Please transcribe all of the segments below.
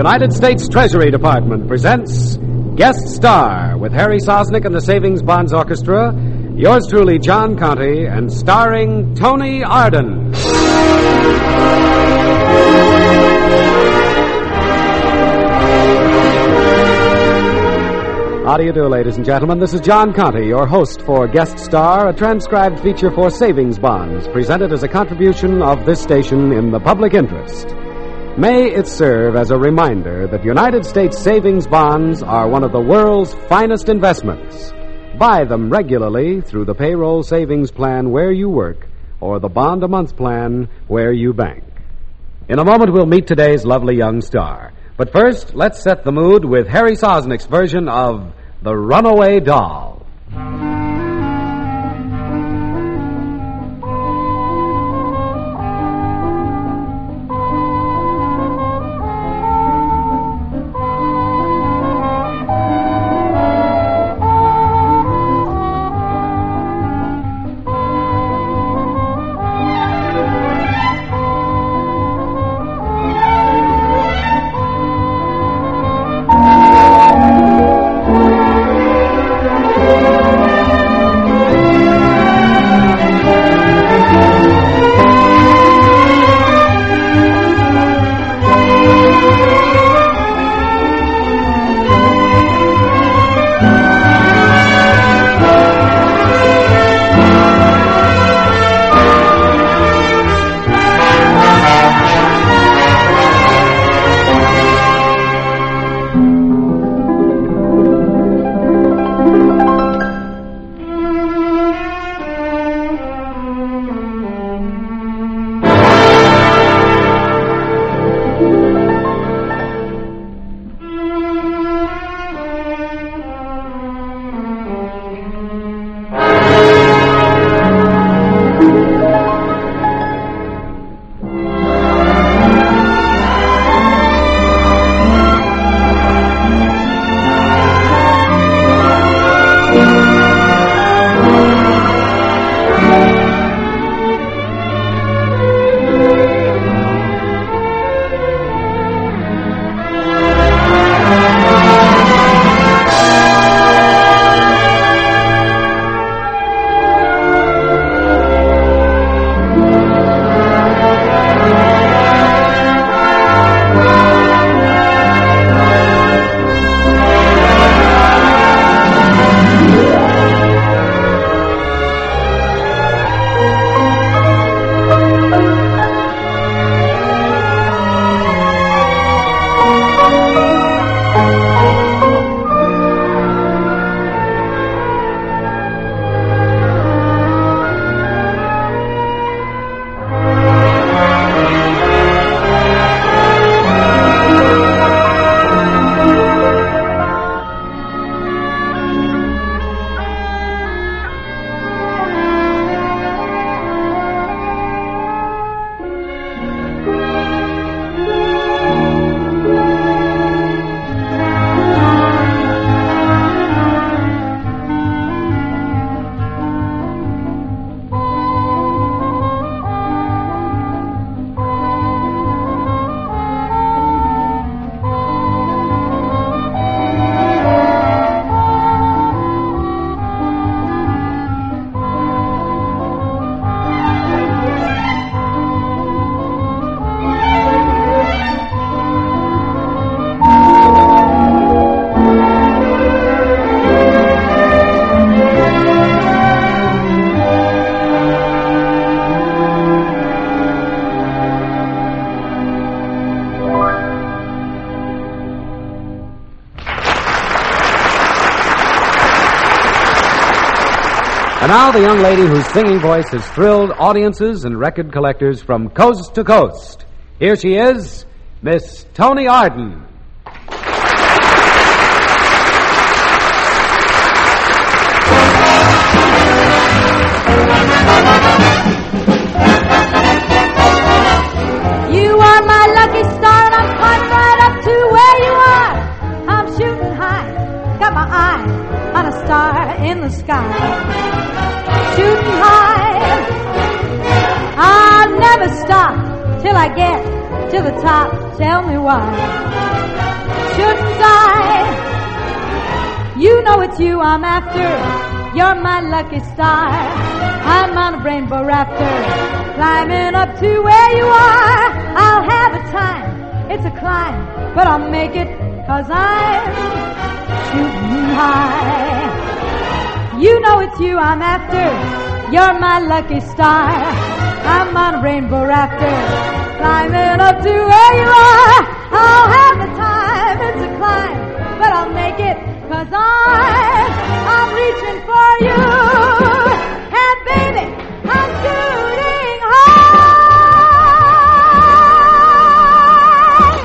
United States Treasury Department presents Guest Star with Harry Sosnick and the Savings Bonds Orchestra, yours truly, John Conte, and starring Tony Arden. How do you do, ladies and gentlemen? This is John Conte, your host for Guest Star, a transcribed feature for Savings Bonds, presented as a contribution of this station in the public interest. May it serve as a reminder that United States savings bonds are one of the world's finest investments. Buy them regularly through the payroll savings plan where you work or the bond-a-month plan where you bank. In a moment, we'll meet today's lovely young star. But first, let's set the mood with Harry Sosnick's version of The Runaway Doll. And now the young lady whose singing voice has thrilled audiences and record collectors from coast to coast. Here she is, Miss Tony Arden. You are my lucky star, and I'm climbing right up to where you are. I'm shooting high, got my eye on a star in the sky. Shooting high, I'll never stop till I get to the top. Tell me why shouldn't I? You know it's you I'm after. You're my lucky star. I'm on a rainbow rafter, climbing up to where you are. I'll have a time. It's a climb, but I'll make it 'cause I'm shooting high. You know it's you I'm after. You're my lucky star. I'm on a rainbow rafter, climbing up to where you are. I'll have the time. It's a climb, but I'll make it 'cause I'm reaching for you. And baby, I'm shooting high.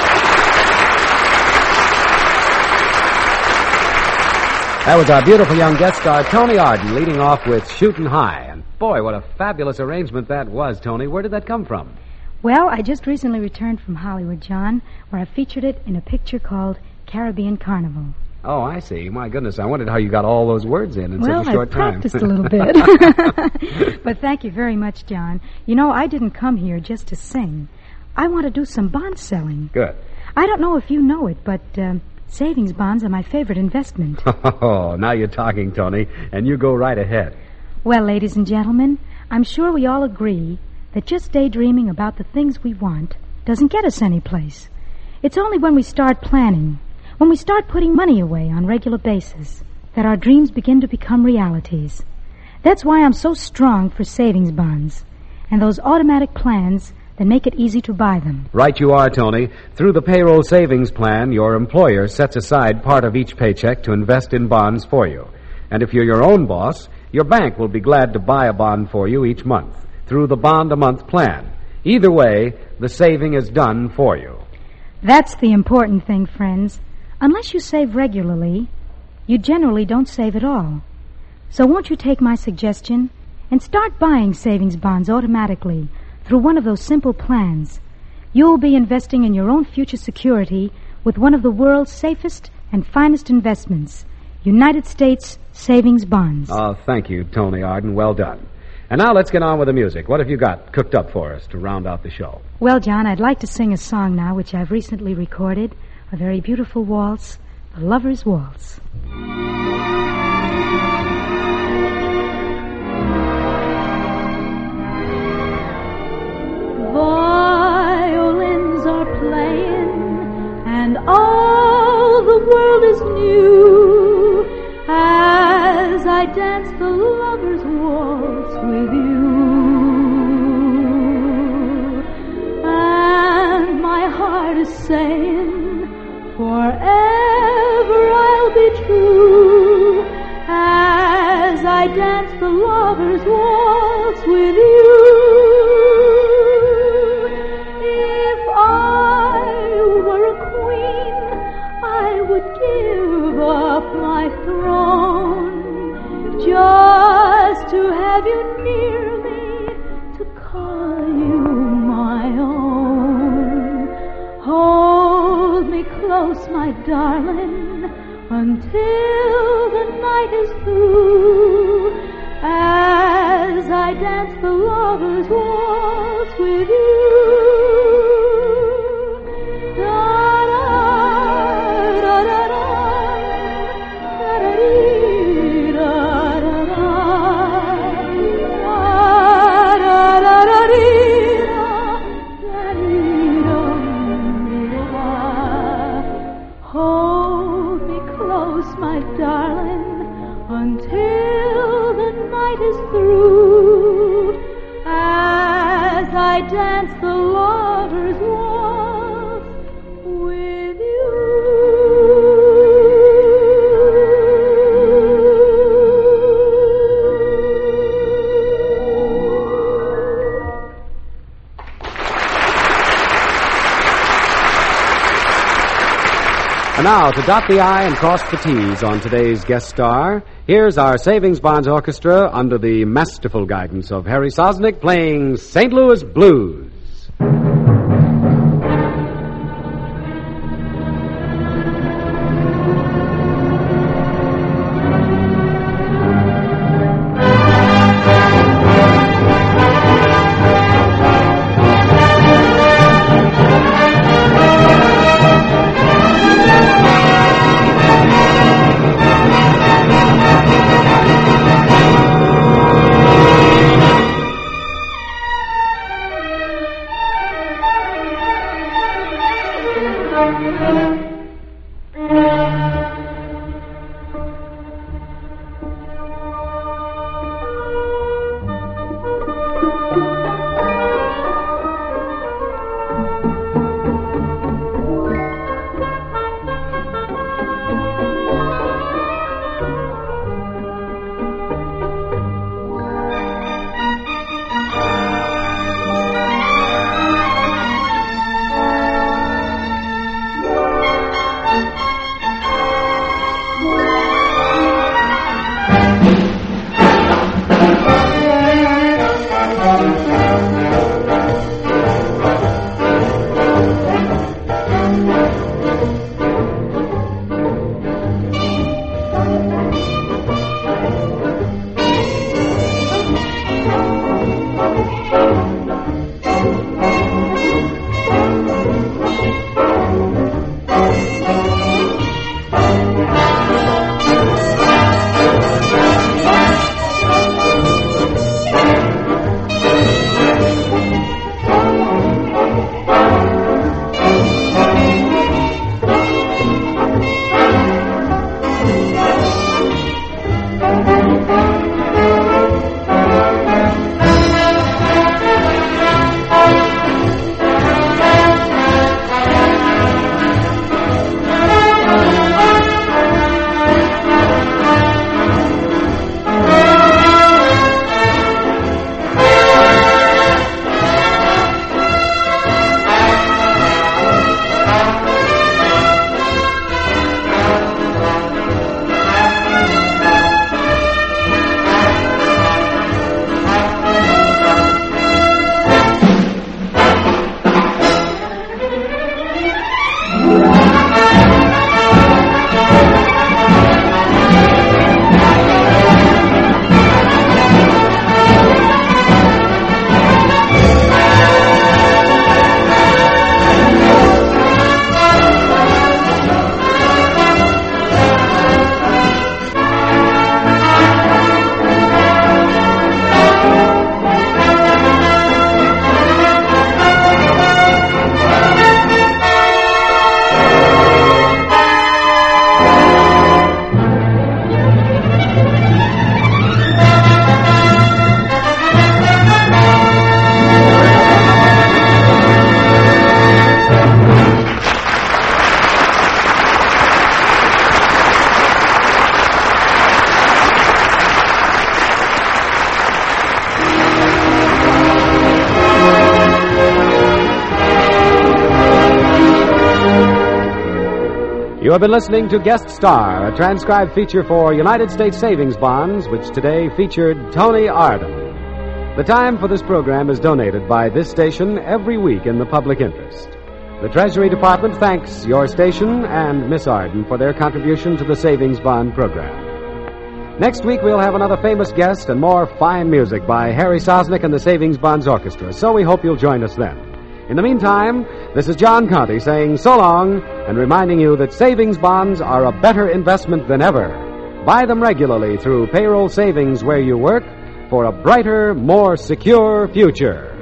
That was our beautiful young guest star, Tony Arden, leading off with Shootin' High. And boy, what a fabulous arrangement that was, Tony. Where did that come from? Well, I just recently returned from Hollywood, John, where I featured it in a picture called Caribbean Carnival. Oh, I see. My goodness, I wondered how you got all those words in such a short time. Well, I practiced a little bit. But thank you very much, John. You know, I didn't come here just to sing. I want to do some bond selling. Good. I don't know if you know it, but savings bonds are my favorite investment. Oh, now you're talking, Tony, and you go right ahead. Well, ladies and gentlemen, I'm sure we all agree that just daydreaming about the things we want doesn't get us anyplace. It's only when we start planning, when we start putting money away on a regular basis, that our dreams begin to become realities. That's why I'm so strong for savings bonds and those automatic plans that make it easy to buy them. Right you are, Tony. Through the payroll savings plan, your employer sets aside part of each paycheck to invest in bonds for you. And if you're your own boss, your bank will be glad to buy a bond for you each month through the bond-a-month plan. Either way, the saving is done for you. That's the important thing, friends. Unless you save regularly, you generally don't save at all. So won't you take my suggestion and start buying savings bonds automatically through one of those simple plans? You'll be investing in your own future security with one of the world's safest and finest investments, United States savings bonds. Oh, thank you, Tony Arden. Well done. And now let's get on with the music. What have you got cooked up for us to round out the show? Well, John, I'd like to sing a song now which I've recently recorded, a very beautiful waltz, The Lover's Waltz. Violins are playing and all the world is new as I dance the lover's waltz with you. And my heart is saying, forever I'll be true as I dance the lover's waltz with you. If I were a queen, I would give up my throne just to have you near me, to call you my own. Hold me close, my darling, until the night is through, as I dance the lover's waltz with you. Hold me close, my darling, until the night is through, as I dance the lover's waltz with you. And now, to dot the I and cross the T's on today's guest star, here's our Savings Bonds Orchestra under the masterful guidance of Harry Sosnick playing St. Louis Blues. have been listening to Guest Star, a transcribed feature for United States Savings Bonds, which today featured Tony Arden. The time for this program is donated by this station every week in the public interest. The Treasury Department thanks your station and Miss Arden for their contribution to the Savings Bond program. Next week, we'll have another famous guest and more fine music by Harry Sosnick and the Savings Bonds Orchestra, so we hope you'll join us then. In the meantime, this is John Conte saying so long and reminding you that savings bonds are a better investment than ever. Buy them regularly through payroll savings where you work for a brighter, more secure future.